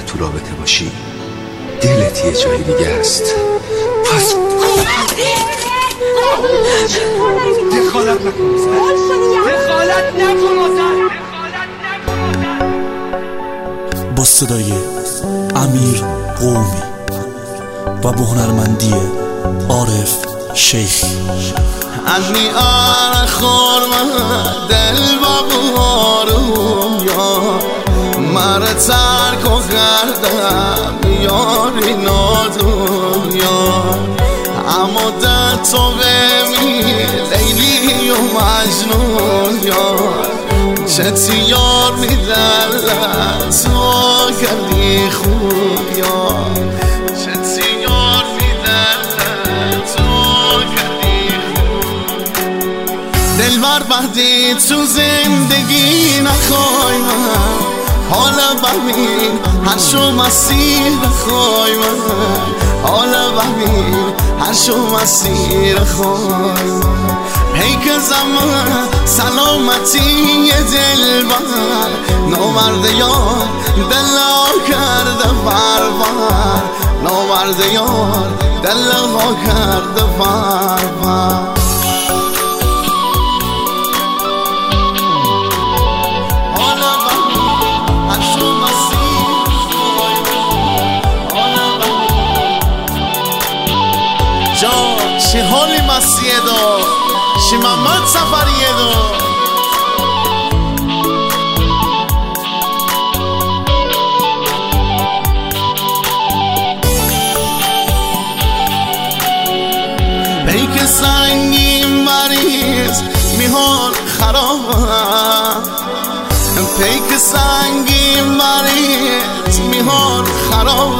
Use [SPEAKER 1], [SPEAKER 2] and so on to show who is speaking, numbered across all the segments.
[SPEAKER 1] تو رابطه باشی دلت یه جایی دیگه است. پس دخالت نکن.
[SPEAKER 2] با صدای امیر قومی و با هنرمندی عارف شیخی.
[SPEAKER 3] عنی خورم دل با بارم یا مرا ترک و کردم یاری نادنیا، اما در تو بمی لیلی و مجنون یار، چه یار میدن تو کردی خوب یار، چه یار میدن تو کردی خوب. دلبر بعدی تو زندگی نخوای من، حالا ببین هر شو مسیر خوای من، حالا ببین هر شو مسیر خوای من. پیک زمان سلامتی دلبر، نامرد یار دلها کرده بربر، نامرد یار دلها کرده بربر. چه حالی مسیه دا چه محمد سفریه دا، پیک سنگین مریض میهان خراب، پیک سنگین مریض میهان خراب.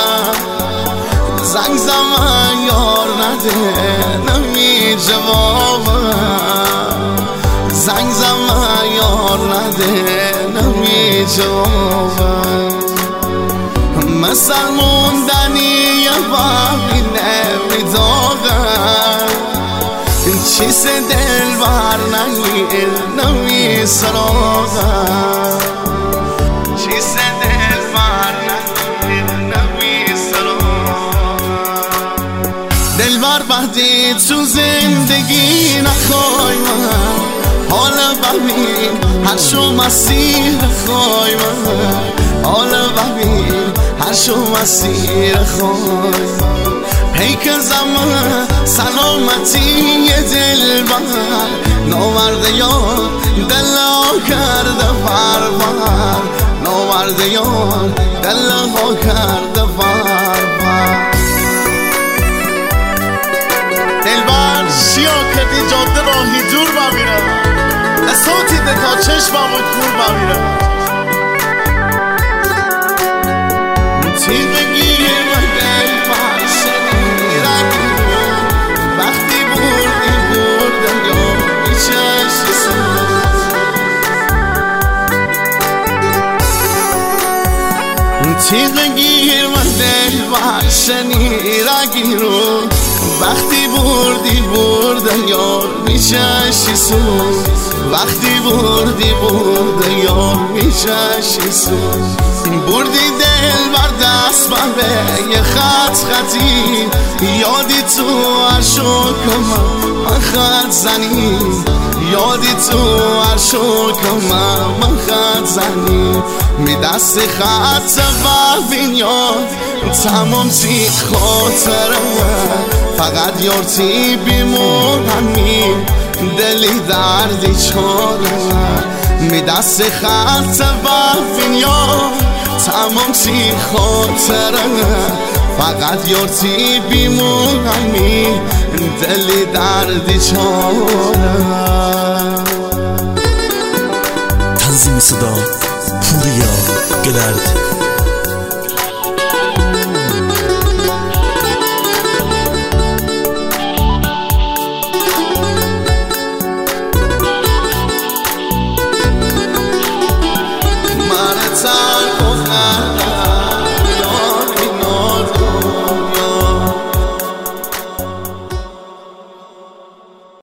[SPEAKER 3] زنگ زمان یار نده نمی جوابم، زنگ زمان یار نده نمی جوابم. مثل موندنی بابی نمیداغم، چیز دل بر نگیر نمی سراغم، چیز دل بر نگیر نمی سراغم. دلبر بعدی تو زندگی نخوای من، حالا ببین هر شو مسیر خوای من، حالا ببین هر شو مسیر خوای من. پیک زمان سلامتی دلبر، نامرد یار دلها کرده بربر، نامرد یار دلها کرده بربر. دلبر شیا کردی جاده راهی دور بمیرم، صوتی ده تا چشمم و کور بمیرم. تیغ گیر و دلبر شدی رنگی، وقتی بردی بردم یا بیچشی سود. تیغ گیر و دلبر شدی رنگی رو، وقتی بردی بردم یار بیچشی سود، وقتی بردی بردم یار بیچشی سود. بردی دل بر دست به یه خطی، یادی تو هر شکم من خط زنی، یادی تو هر شکم من خط زنی. می دست خط ببین یاد تمام تی خاطرم، فقط یارتی بیمونمی دلی دردی چارم. می دست خط ببین یاد تمام تی خاطرم، فقط یارتی بیمونمی دلی دردی چارم.
[SPEAKER 2] تنظیم صدا پوریا گلرد.